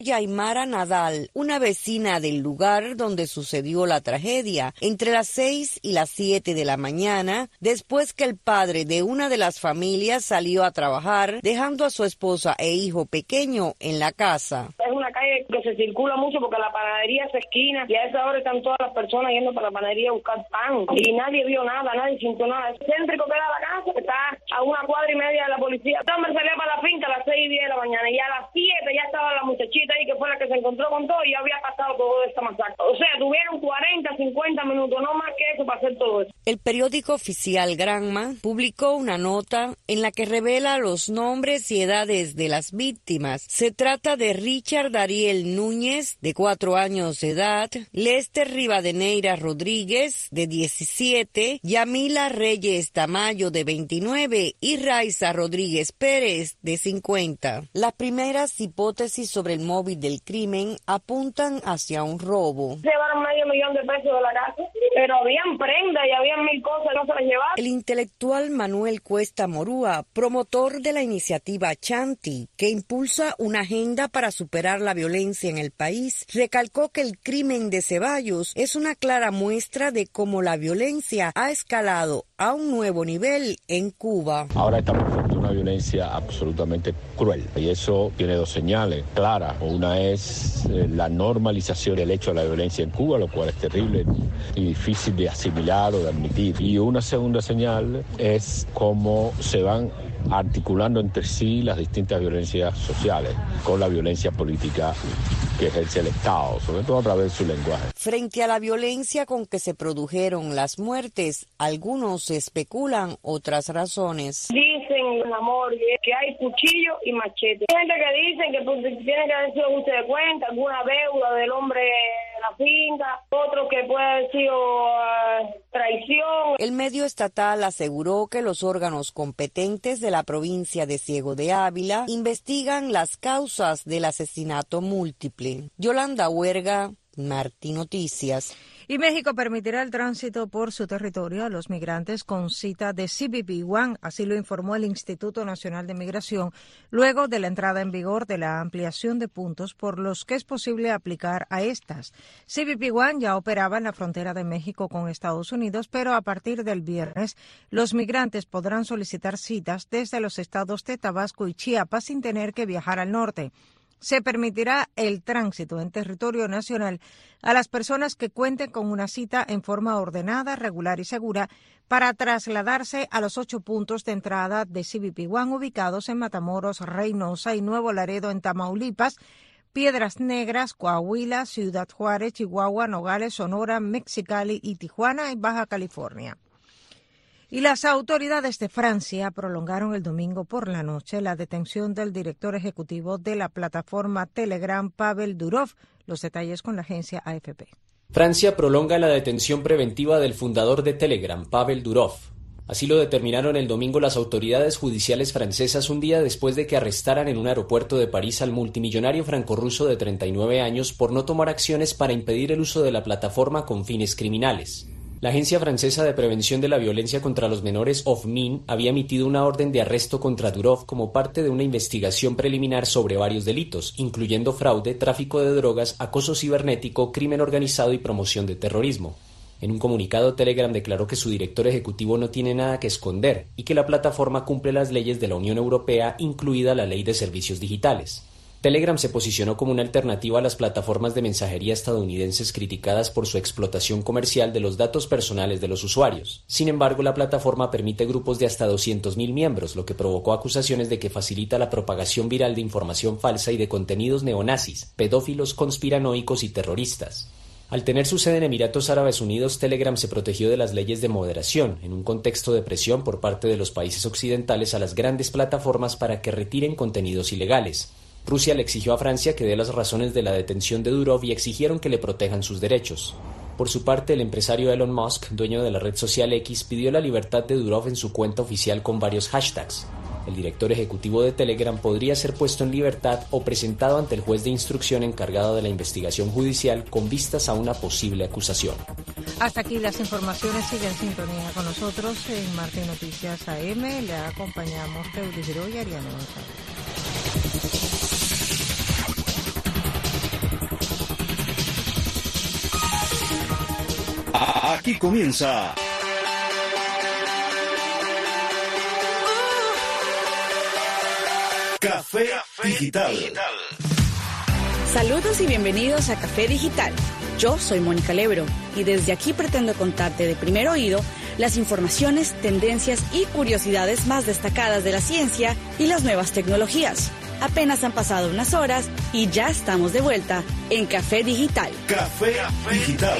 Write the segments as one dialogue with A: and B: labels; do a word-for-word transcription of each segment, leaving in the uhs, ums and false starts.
A: Yaimara Nadal, una vecina del lugar donde sucedió la tragedia, entre las seis y las siete de la mañana, después que el padre de una de las familias salió a trabajar, dejando a su esposa e hijo pequeño en la casa.
B: Es una calle que se circula mucho porque la panadería es esquina y a esa hora están todas las personas yendo para la panadería a buscar pan y nadie vio nada, nadie sintió nada. Es céntrico que era la casa, está a una cuadra y media de la policía. Este hombre salía para la finca a las seis y diez de la mañana y a las siete ya estaba la muchachita ahí que fue la que se encontró con todo y ya había pasado todo esta masacre. O sea, tuvieron cuarenta, cincuenta minutos, no más que eso para hacer todo eso.
A: El periódico oficial Granma publicó una nota en la que revela los nombres y edades de las víctimas. Se trata de Richard Dariel Núñez, de cuatro años de edad, Lester Rivadeneira Rodríguez, de diecisiete, Yamila Reyes Tamayo, de veintinueve, y Raiza Rodríguez Pérez, de cincuenta. Las primeras hipótesis sobre el móvil del crimen apuntan hacia un robo.
B: Llevaron medio millón de pesos de la casa, pero habían prendas y habían mil cosas, no se las llevaron.
A: El intelectual Manuel Cuesta Morúa, promotor de la iniciativa Chanti, que impulsa una agenda para superar la violencia en el país, recalcó que el crimen de Ceballos es una clara muestra de cómo la violencia ha escalado a un nuevo nivel en Cuba.
C: Ahora estamos frente a una violencia absolutamente cruel y eso tiene dos señales claras. Una es eh, la normalización del hecho de la violencia en Cuba, lo cual es terrible y difícil de asimilar o de admitir. Y una segunda señal es cómo se van articulando entre sí las distintas violencias sociales con la violencia política que ejerce el Estado, sobre todo a través de su lenguaje.
A: Frente a la violencia con que se produjeron las muertes, algunos especulan otras razones.
B: Dicen, mi amor, que hay cuchillo y machete. Hay gente que dicen que pues, tiene que haber sido ajuste de cuenta, alguna deuda del hombre de la finca, otro que puede haber sido uh, traición.
A: El medio estatal aseguró que los órganos competentes de la provincia de Ciego de Ávila investigan las causas del asesinato múltiple. Yolanda Huerga, Martí Noticias.
D: Y México permitirá el tránsito por su territorio a los migrantes con cita de C B P uno, así lo informó el Instituto Nacional de Migración, luego de la entrada en vigor de la ampliación de puntos por los que es posible aplicar a estas. C B P uno ya operaba en la frontera de México con Estados Unidos, pero a partir del viernes los migrantes podrán solicitar citas desde los estados de Tabasco y Chiapas sin tener que viajar al norte. Se permitirá el tránsito en territorio nacional a las personas que cuenten con una cita en forma ordenada, regular y segura para trasladarse a los ocho puntos de entrada de C B P uno ubicados en Matamoros, Reynosa y Nuevo Laredo en Tamaulipas, Piedras Negras, Coahuila, Ciudad Juárez, Chihuahua, Nogales, Sonora, Mexicali y Tijuana en Baja California. Y las autoridades de Francia prolongaron el domingo por la noche la detención del director ejecutivo de la plataforma Telegram, Pavel Durov. Los detalles con la agencia A F P.
E: Francia prolonga la detención preventiva del fundador de Telegram, Pavel Durov. Así lo determinaron el domingo las autoridades judiciales francesas un día después de que arrestaran en un aeropuerto de París al multimillonario francorruso de treinta y nueve años por no tomar acciones para impedir el uso de la plataforma con fines criminales. La Agencia Francesa de Prevención de la Violencia contra los Menores, O F M I N, había emitido una orden de arresto contra Durov como parte de una investigación preliminar sobre varios delitos, incluyendo fraude, tráfico de drogas, acoso cibernético, crimen organizado y promoción de terrorismo. En un comunicado, Telegram declaró que su director ejecutivo no tiene nada que esconder y que la plataforma cumple las leyes de la Unión Europea, incluida la Ley de Servicios Digitales. Telegram se posicionó como una alternativa a las plataformas de mensajería estadounidenses criticadas por su explotación comercial de los datos personales de los usuarios. Sin embargo, la plataforma permite grupos de hasta doscientos mil miembros, lo que provocó acusaciones de que facilita la propagación viral de información falsa y de contenidos neonazis, pedófilos, conspiranoicos y terroristas. Al tener su sede en Emiratos Árabes Unidos, Telegram se protegió de las leyes de moderación, en un contexto de presión por parte de los países occidentales a las grandes plataformas para que retiren contenidos ilegales. Rusia le exigió a Francia que dé las razones de la detención de Durov y exigieron que le protejan sus derechos. Por su parte, el empresario Elon Musk, dueño de la red social X, pidió la libertad de Durov en su cuenta oficial con varios hashtags. El director ejecutivo de Telegram podría ser puesto en libertad o presentado ante el juez de instrucción encargado de la investigación judicial con vistas a una posible acusación.
D: Hasta aquí las informaciones. Sigue en sintonía con nosotros en Martí Noticias A M. Le acompañamos Teudis Giró y Ariana González.
F: Aquí comienza Café Digital.
G: Saludos y bienvenidos a Café Digital. Yo soy Mónica Lebro y desde aquí pretendo contarte de primer oído las informaciones, tendencias y curiosidades más destacadas de la ciencia y las nuevas tecnologías. Apenas han pasado unas horas y ya estamos de vuelta en Café Digital.
F: Café Digital.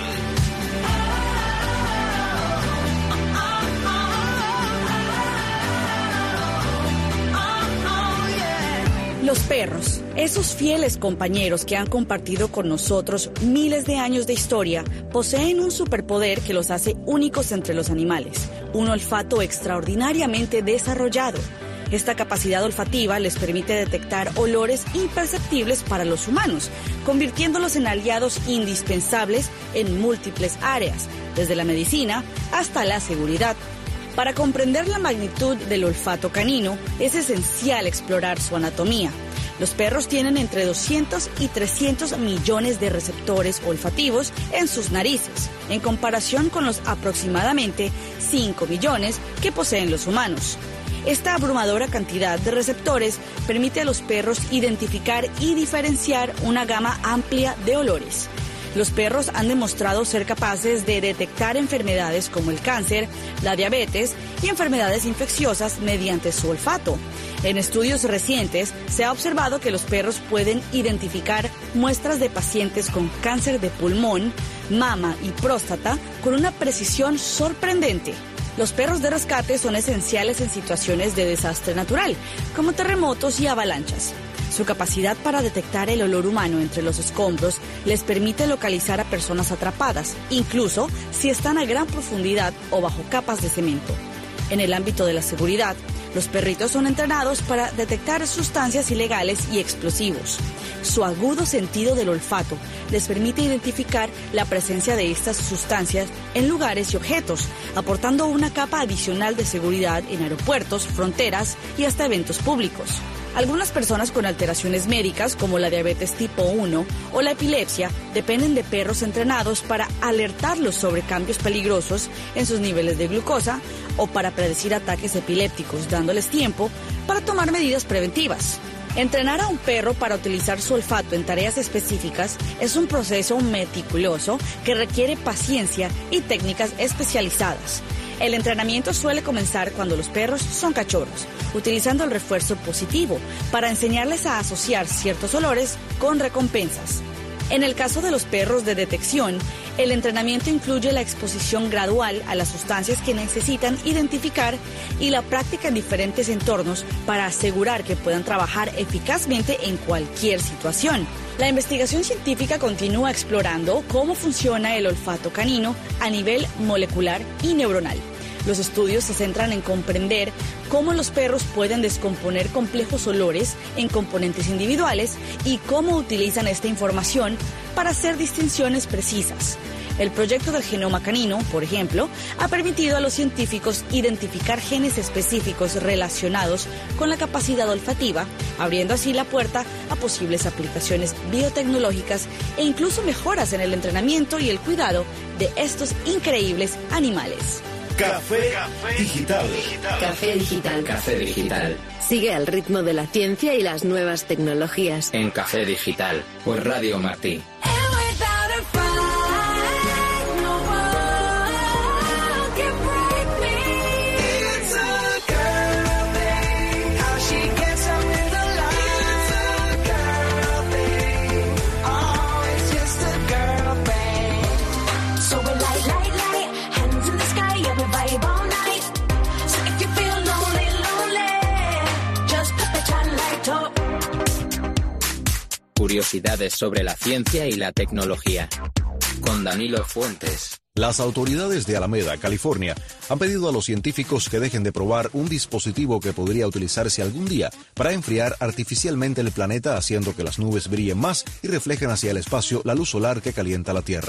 G: Los perros, esos fieles compañeros que han compartido con nosotros miles de años de historia, poseen un superpoder que los hace únicos entre los animales, un olfato extraordinariamente desarrollado. Esta capacidad olfativa les permite detectar olores imperceptibles para los humanos, convirtiéndolos en aliados indispensables en múltiples áreas, desde la medicina hasta la seguridad. Para comprender la magnitud del olfato canino, es esencial explorar su anatomía. Los perros tienen entre doscientos y trescientos millones de receptores olfativos en sus narices, en comparación con los aproximadamente cinco millones que poseen los humanos. Esta abrumadora cantidad de receptores permite a los perros identificar y diferenciar una gama amplia de olores. Los perros han demostrado ser capaces de detectar enfermedades como el cáncer, la diabetes y enfermedades infecciosas mediante su olfato. En estudios recientes se ha observado que los perros pueden identificar muestras de pacientes con cáncer de pulmón, mama y próstata con una precisión sorprendente. Los perros de rescate son esenciales en situaciones de desastre natural, como terremotos y avalanchas. Su capacidad para detectar el olor humano entre los escombros les permite localizar a personas atrapadas, incluso si están a gran profundidad o bajo capas de cemento. En el ámbito de la seguridad, los perritos son entrenados para detectar sustancias ilegales y explosivos. Su agudo sentido del olfato les permite identificar la presencia de estas sustancias en lugares y objetos, aportando una capa adicional de seguridad en aeropuertos, fronteras y hasta eventos públicos. Algunas personas con alteraciones médicas como la diabetes tipo uno o la epilepsia dependen de perros entrenados para alertarlos sobre cambios peligrosos en sus niveles de glucosa o para predecir ataques epilépticos, dándoles tiempo para tomar medidas preventivas. Entrenar a un perro para utilizar su olfato en tareas específicas es un proceso meticuloso que requiere paciencia y técnicas especializadas. El entrenamiento suele comenzar cuando los perros son cachorros, utilizando el refuerzo positivo para enseñarles a asociar ciertos olores con recompensas. En el caso de los perros de detección, el entrenamiento incluye la exposición gradual a las sustancias que necesitan identificar y la práctica en diferentes entornos para asegurar que puedan trabajar eficazmente en cualquier situación. La investigación científica continúa explorando cómo funciona el olfato canino a nivel molecular y neuronal. Los estudios se centran en comprender cómo los perros pueden descomponer complejos olores en componentes individuales y cómo utilizan esta información para hacer distinciones precisas. El proyecto del genoma canino, por ejemplo, ha permitido a los científicos identificar genes específicos relacionados con la capacidad olfativa, abriendo así la puerta a posibles aplicaciones biotecnológicas e incluso mejoras en el entrenamiento y el cuidado de estos increíbles animales.
F: Café Digital.
H: Café Digital.
I: Café Digital.
H: Sigue al ritmo de la ciencia y las nuevas tecnologías.
I: En Café Digital, por Radio Martí. Curiosidades sobre la ciencia y la tecnología. Con Danilo Fuentes.
J: Las autoridades de Alameda, California, han pedido a los científicos que dejen de probar un dispositivo que podría utilizarse algún día para enfriar artificialmente el planeta, haciendo que las nubes brillen más y reflejen hacia el espacio la luz solar que calienta la Tierra.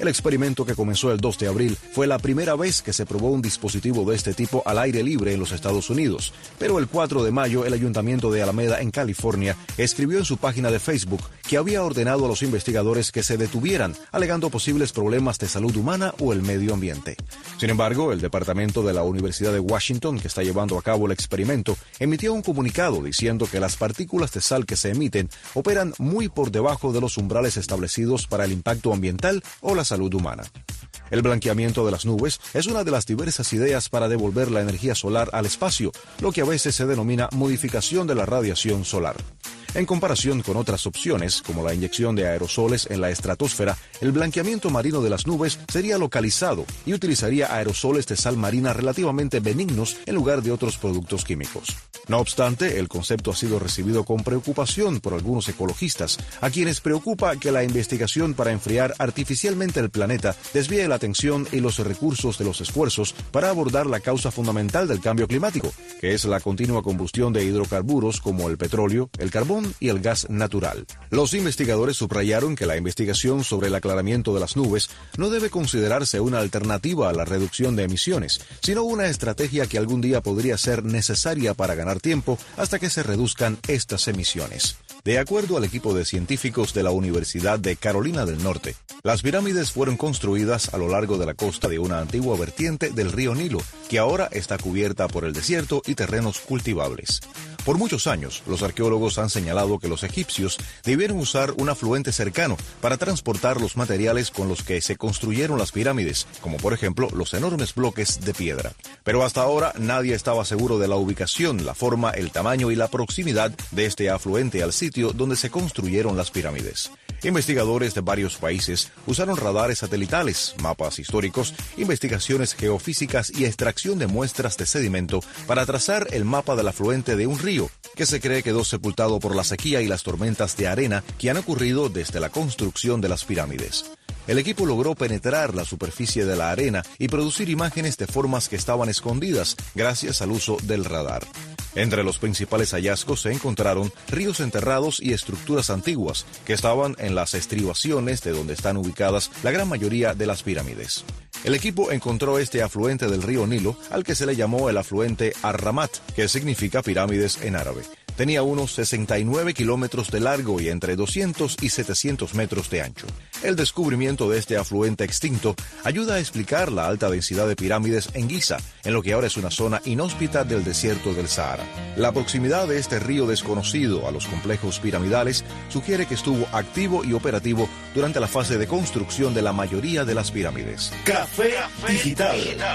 J: El experimento, que comenzó el dos de abril, fue la primera vez que se probó un dispositivo de este tipo al aire libre en los Estados Unidos. Pero el cuatro de mayo, el Ayuntamiento de Alameda, en California, escribió en su página de Facebook que había ordenado a los investigadores que se detuvieran, alegando posibles problemas de salud humana o el medio ambiente. Sin embargo, el departamento de la Universidad de Washington, que está llevando a cabo el experimento, emitió un comunicado diciendo que las partículas de sal que se emiten operan muy por debajo de los umbrales establecidos para el impacto ambiental o la salud humana. El blanqueamiento de las nubes es una de las diversas ideas para devolver la energía solar al espacio, lo que a veces se denomina modificación de la radiación solar. En comparación con otras opciones, como la inyección de aerosoles en la estratosfera, el blanqueamiento marino de las nubes sería localizado y utilizaría aerosoles de sal marina relativamente benignos en lugar de otros productos químicos. No obstante, el concepto ha sido recibido con preocupación por algunos ecologistas, a quienes preocupa que la investigación para enfriar artificialmente el planeta desvíe la atención y los recursos de los esfuerzos para abordar la causa fundamental del cambio climático, que es la continua combustión de hidrocarburos como el petróleo, el carbón y el gas natural. Los investigadores subrayaron que la investigación sobre el aclaramiento de las nubes no debe considerarse una alternativa a la reducción de emisiones, sino una estrategia que algún día podría ser necesaria para ganar tiempo hasta que se reduzcan estas emisiones. De acuerdo al equipo de científicos de la Universidad de Carolina del Norte, las pirámides fueron construidas a lo largo de la costa de una antigua vertiente del río Nilo, que ahora está cubierta por el desierto y terrenos cultivables. Por muchos años, los arqueólogos han señalado que los egipcios debieron usar un afluente cercano para transportar los materiales con los que se construyeron las pirámides, como por ejemplo los enormes bloques de piedra. Pero hasta ahora nadie estaba seguro de la ubicación, la forma, el tamaño y la proximidad de este afluente al sitio donde se construyeron las pirámides. Investigadores de varios países usaron radares satelitales, mapas históricos, investigaciones geofísicas y extracción de muestras de sedimento para trazar el mapa del afluente de un río, que se cree quedó sepultado por la sequía y las tormentas de arena que han ocurrido desde la construcción de las pirámides. El equipo logró penetrar la superficie de la arena y producir imágenes de formas que estaban escondidas gracias al uso del radar. Entre los principales hallazgos se encontraron ríos enterrados y estructuras antiguas que estaban en las estribaciones de donde están ubicadas la gran mayoría de las pirámides. El equipo encontró este afluente del río Nilo, al que se le llamó el afluente Ar-Ramat, que significa pirámides en árabe. Tenía unos sesenta y nueve kilómetros de largo y entre doscientos y setecientos metros de ancho. El descubrimiento de este afluente extinto ayuda a explicar la alta densidad de pirámides en Giza, en lo que ahora es una zona inhóspita del desierto del Sahara. La proximidad de este río desconocido a los complejos piramidales sugiere que estuvo activo y operativo durante la fase de construcción de la mayoría de las pirámides.
F: Café Digital.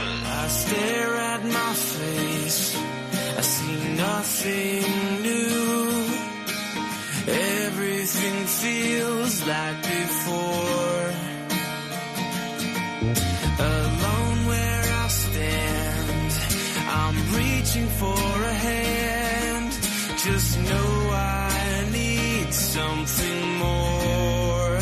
K: I stare at my face. I see nothing new. Everything feels like before. Alone where I stand, I'm reaching for a hand. Just know I need something more.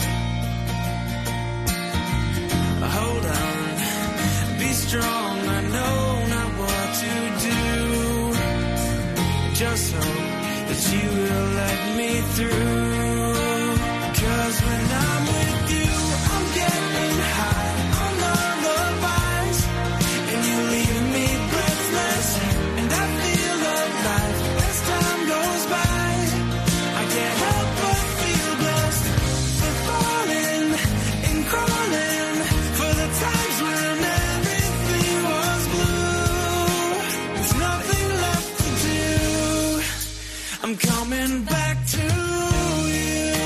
K: Hold on, be strong, I know not what to do. Just hope that you will let me through. 'Cause when I'm with you, I'm getting high on lullabies, and you leave me breathless, and I feel alive as time goes by. I can't help but feel blessed for falling and crawling for the times when everything was blue. There's nothing left to do. I'm coming back to you.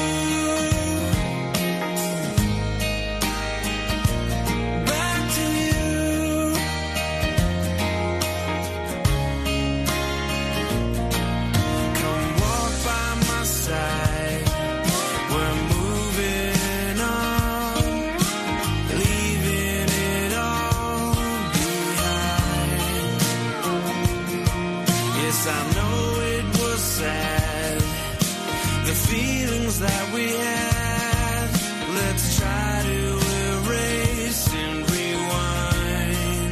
K: Back to you. Come walk by my side. We're moving on, leaving it all behind. Yes, I know it was sad, the feelings that we had. Let's try to erase and rewind.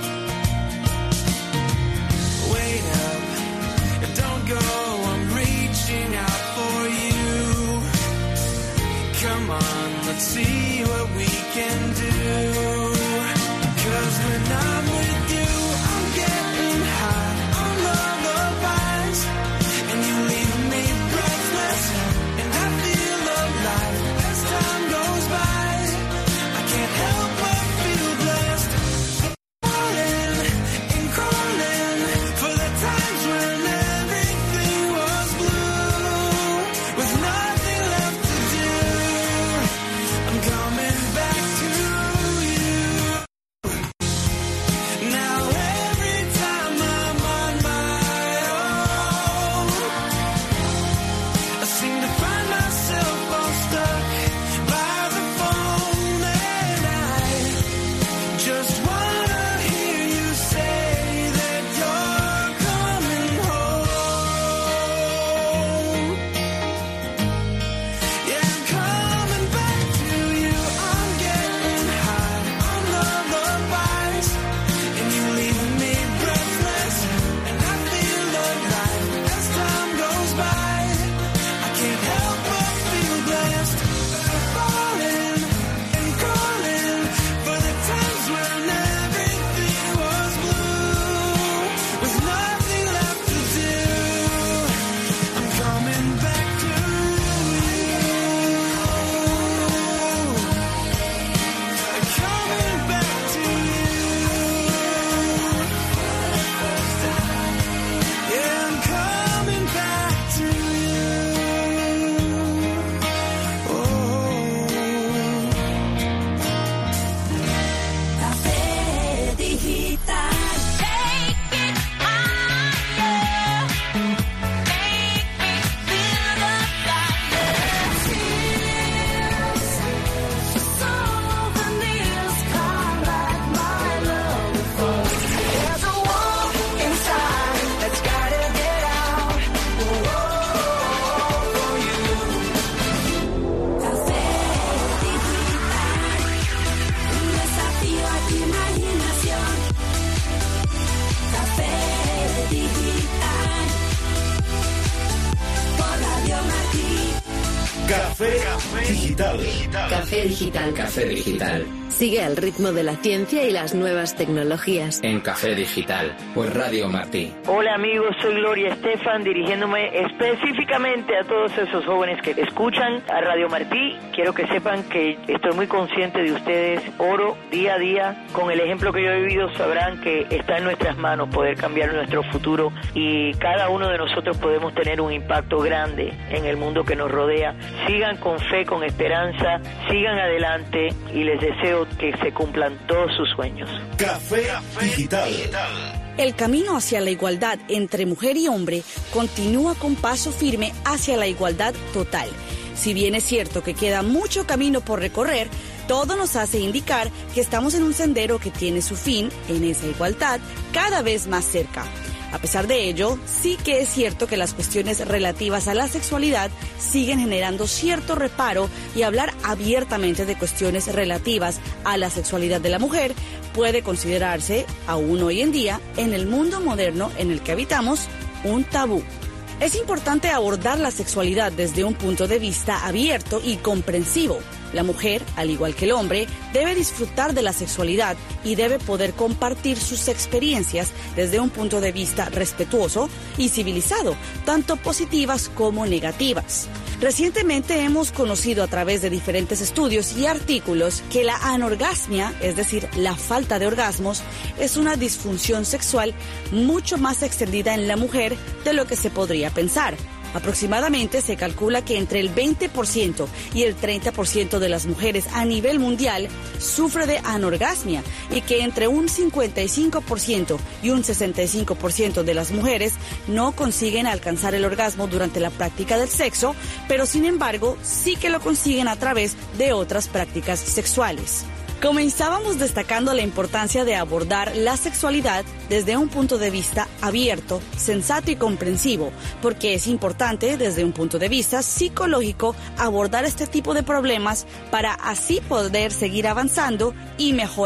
K: Wait up, don't go, I'm reaching out for you. Come on. let's see what we can do. 'Cause when I'm with you, I'm getting high on lullabies, and you leave me breathless, and I feel alive as time goes by. I can't help but feel blessed, falling and crawling for the times when everything was blue, with nothing left to do. I'm coming back to you. Now every time I'm on my own, I seem to find myself all stuck by the phone, and I just wanna hear you say that you're coming home. Yeah, I'm coming back to you. I'm getting high on lullabies, and you leave me breathless, and I feel alive as time goes by. I can't help but feel blessed, falling and crawling for the times when everything was blue, with nothing left to do. I'm coming back to you. I'm coming back to you. Yeah, I'm coming back to you. Oh.
L: Café Digital. Take it higher. Make me feel the fire. Souvenirs come like my love before. There's a war inside that's gotta get out. Whoa, for you. Café Digital. Un desafío a tu imaginación. Café Digital. Por Radio Martí.
F: Café Digital.
H: Café Digital.
I: Café Digital.
H: Sigue al ritmo de la ciencia y las nuevas tecnologías.
I: En Café Digital. Pues Radio Martí.
M: Hola amigos, soy Gloria Estefan, dirigiéndome específicamente a todos esos jóvenes que escuchan a Radio Martí. Quiero que sepan que estoy muy consciente de ustedes. Oro día a día. Con el ejemplo que yo he vivido sabrán que está en nuestras manos poder cambiar nuestro futuro, y cada uno de nosotros podemos tener un impacto grande en el mundo que nos rodea. Sigan con fe, con esperanza, sigan adelante, y les deseo que se cumplan todos sus sueños.
F: Café Digital.
G: El camino hacia la igualdad entre mujer y hombre continúa con paso firme hacia la igualdad total. Si bien es cierto que queda mucho camino por recorrer, todo nos hace indicar que estamos en un sendero que tiene su fin en esa igualdad cada vez más cerca. A pesar de ello, sí que es cierto que las cuestiones relativas a la sexualidad siguen generando cierto reparo, y hablar abiertamente de cuestiones relativas a la sexualidad de la mujer puede considerarse, aún hoy en día, en el mundo moderno en el que habitamos, un tabú. Es importante abordar la sexualidad desde un punto de vista abierto y comprensivo. La mujer, al igual que el hombre, debe disfrutar de la sexualidad y debe poder compartir sus experiencias desde un punto de vista respetuoso y civilizado, tanto positivas como negativas. Recientemente hemos conocido a través de diferentes estudios y artículos que la anorgasmia, es decir, la falta de orgasmos, es una disfunción sexual mucho más extendida en la mujer de lo que se podría pensar. Aproximadamente se calcula que entre el veinte por ciento y el treinta por ciento de las mujeres a nivel mundial sufre de anorgasmia, y que entre un cincuenta y cinco por ciento y un sesenta y cinco por ciento de las mujeres no consiguen alcanzar el orgasmo durante la práctica del sexo, pero sin embargo sí que lo consiguen a través de otras prácticas sexuales. Comenzábamos destacando la importancia de abordar la sexualidad desde un punto de vista abierto, sensato y comprensivo, porque es importante desde un punto de vista psicológico abordar este tipo de problemas para así poder seguir avanzando y mejorar.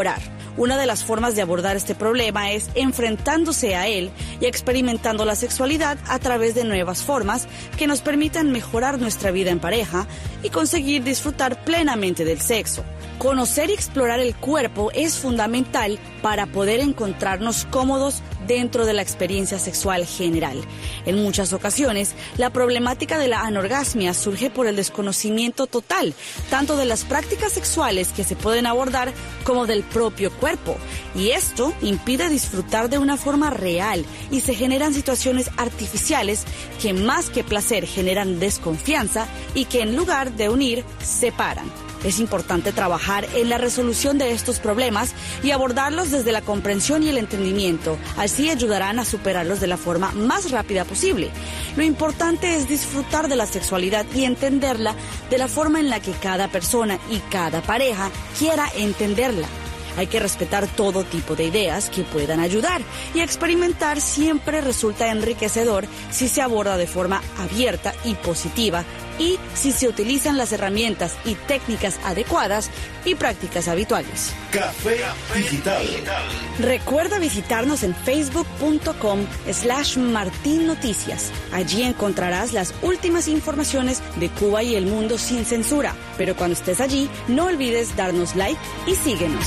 G: Una de las formas de abordar este problema es enfrentándose a él y experimentando la sexualidad a través de nuevas formas que nos permitan mejorar nuestra vida en pareja y conseguir disfrutar plenamente del sexo. Conocer y explorar el cuerpo es fundamental para poder encontrarnos cómodos dentro de la experiencia sexual general. En muchas ocasiones, la problemática de la anorgasmia surge por el desconocimiento total, tanto de las prácticas sexuales que se pueden abordar como del propio cuerpo. Y esto impide disfrutar de una forma real y se generan situaciones artificiales que más que placer generan desconfianza y que en lugar de unir, separan. Es importante trabajar en la resolución de estos problemas y abordarlos desde la comprensión y el entendimiento. Así ayudarán a superarlos de la forma más rápida posible. Lo importante es disfrutar de la sexualidad y entenderla de la forma en la que cada persona y cada pareja quiera entenderla. Hay que respetar todo tipo de ideas que puedan ayudar y experimentar siempre resulta enriquecedor si se aborda de forma abierta y positiva y si se utilizan las herramientas y técnicas adecuadas y prácticas habituales.
F: Café Digital.
G: Recuerda visitarnos en facebook.com slash Martín Noticias. Allí encontrarás las últimas informaciones de Cuba y el mundo sin censura. Pero cuando estés allí, no olvides darnos like y síguenos.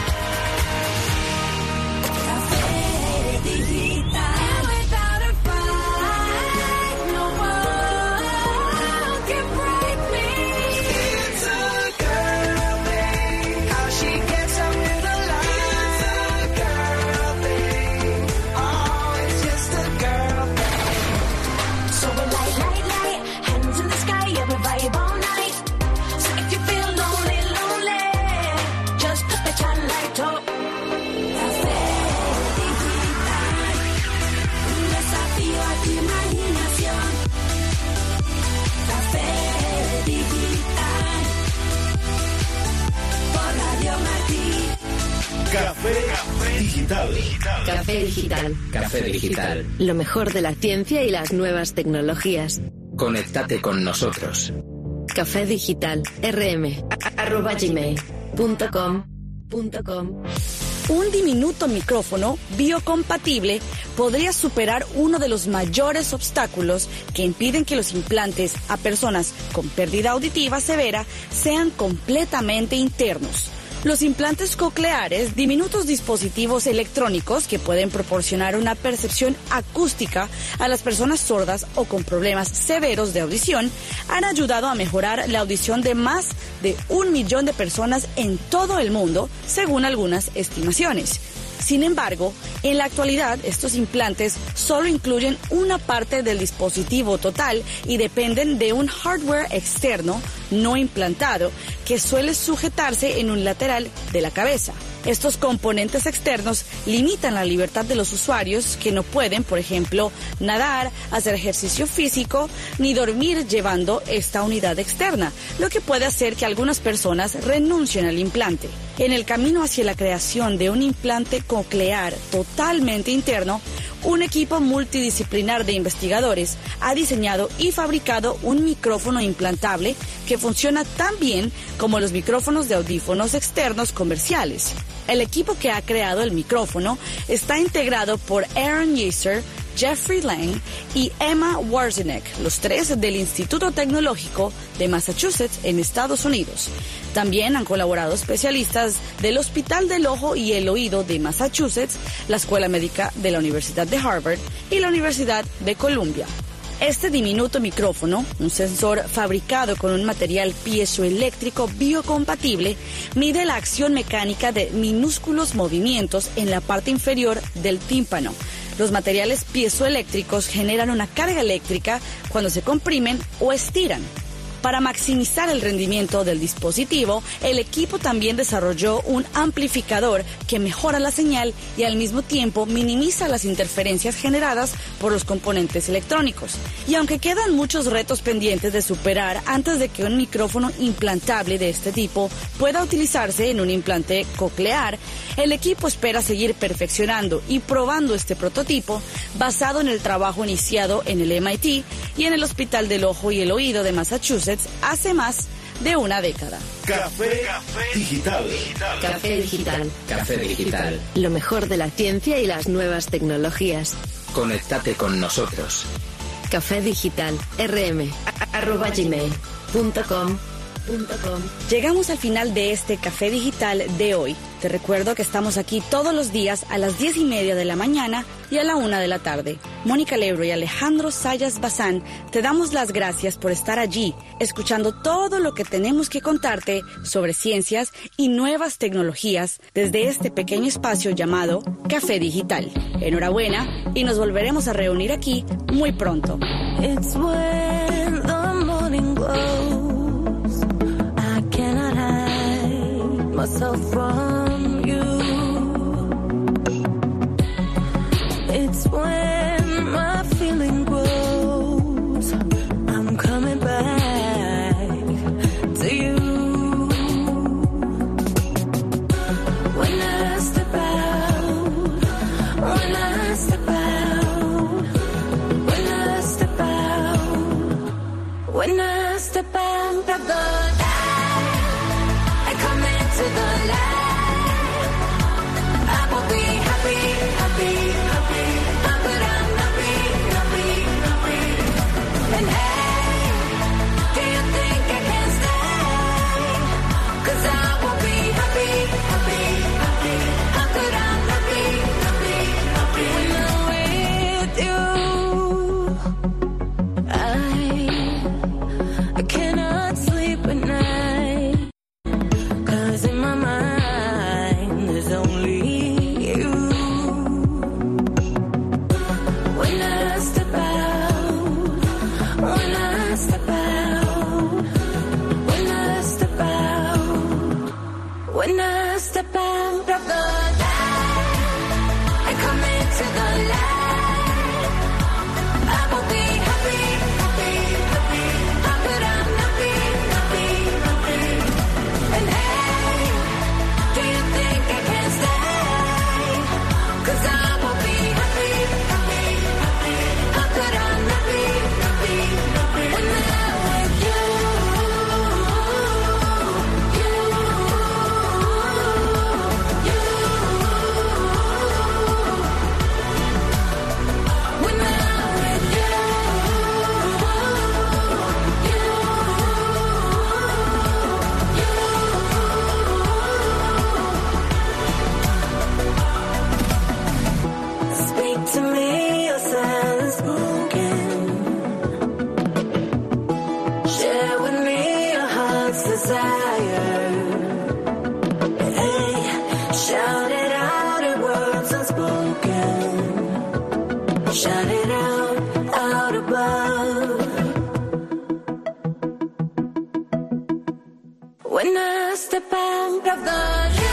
F: Café Digital.
H: Café Digital.
I: Café Digital.
H: Lo mejor de la ciencia y las nuevas tecnologías.
I: Conéctate con nosotros.
H: Café Digital. rm arroba gmail punto com punto com.
G: Un diminuto micrófono biocompatible podría superar uno de los mayores obstáculos que impiden que los implantes a personas con pérdida auditiva severa sean completamente internos. Los implantes cocleares, diminutos dispositivos electrónicos que pueden proporcionar una percepción acústica a las personas sordas o con problemas severos de audición, han ayudado a mejorar la audición de más de un millón de personas en todo el mundo, según algunas estimaciones. Sin embargo, en la actualidad, estos implantes solo incluyen una parte del dispositivo total y dependen de un hardware externo no implantado que suele sujetarse en un lateral de la cabeza. Estos componentes externos limitan la libertad de los usuarios que no pueden, por ejemplo, nadar, hacer ejercicio físico ni dormir llevando esta unidad externa, lo que puede hacer que algunas personas renuncien al implante. En el camino hacia la creación de un implante coclear totalmente interno, un equipo multidisciplinar de investigadores ha diseñado y fabricado un micrófono implantable que funciona tan bien como los micrófonos de audífonos externos comerciales. El equipo que ha creado el micrófono está integrado por Aaron Yeaser, Jeffrey Lang y Emma Warzenek, los tres del Instituto Tecnológico de Massachusetts en Estados Unidos. También han colaborado especialistas del Hospital del Ojo y el Oído de Massachusetts, la Escuela Médica de la Universidad de Harvard y la Universidad de Columbia. Este diminuto micrófono, un sensor fabricado con un material piezoeléctrico biocompatible, mide la acción mecánica de minúsculos movimientos en la parte inferior del tímpano. Los materiales piezoeléctricos generan una carga eléctrica cuando se comprimen o estiran. Para maximizar el rendimiento del dispositivo, el equipo también desarrolló un amplificador que mejora la señal y al mismo tiempo minimiza las interferencias generadas por los componentes electrónicos. Y aunque quedan muchos retos pendientes de superar antes de que un micrófono implantable de este tipo pueda utilizarse en un implante coclear, el equipo espera seguir perfeccionando y probando este prototipo basado en el trabajo iniciado en el M I T y en el Hospital del Ojo y el Oído de Massachusetts hace más de una década.
F: Café Digital.
H: Café Digital.
I: Café Digital.
H: Lo mejor de la ciencia y las nuevas tecnologías.
I: Conéctate con nosotros.
H: Café Digital. rm arroba gmail punto com.
G: Llegamos al final de este Café Digital de hoy. Te recuerdo que estamos aquí todos los días a las diez y media de la mañana y a la una de la tarde. Mónica Lebro y Alejandro Sayas Bazán te damos las gracias por estar allí, escuchando todo lo que tenemos que contarte sobre ciencias y nuevas tecnologías desde este pequeño espacio llamado Café Digital. Enhorabuena y nos volveremos a reunir aquí muy pronto.
L: It's when the morning glows, I cannot hide myself from you. It's when my feeling grows, I'm coming back to you. When I step out, when I step out, when I step out, when I step out of the light, I come into the light. I will be happy, happy, happy. How could I not be, not be, not be? And hey, do you think I can stay? 'Cause I will be happy, happy, happy. How could I not be, not be, not be? When I'm with you, I, I cannot sleep at night. 'Cause in my mind there's only you. When I step out, when I step out, when I step out, when I step out of the light, I come into the light. I will be happy, happy, happy. How could I not be, not be, not be? And hey, do you think I can stay? 'Cause I will be happy, happy, happy. How could I not be, not be, not be? When I'm with you, you, you. When I'm with you, you, you. Speak to me, your silence broken. Share with me your heart's desire. Hey, shout it out in words unspoken. Shout it out, out above. When I step out of the